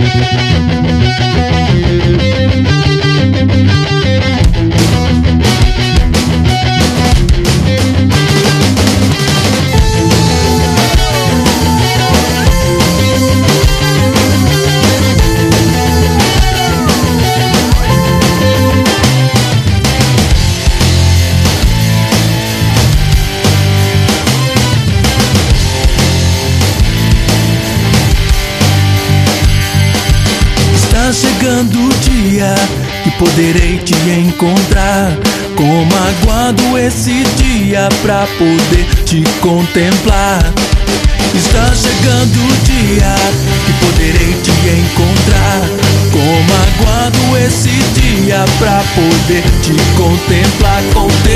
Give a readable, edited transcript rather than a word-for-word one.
Está chegando o dia que poderei te encontrar. Como aguardo esse dia pra poder te contemplar. Está chegando o dia que poderei te encontrar. Como aguardo esse dia pra poder te contemplar.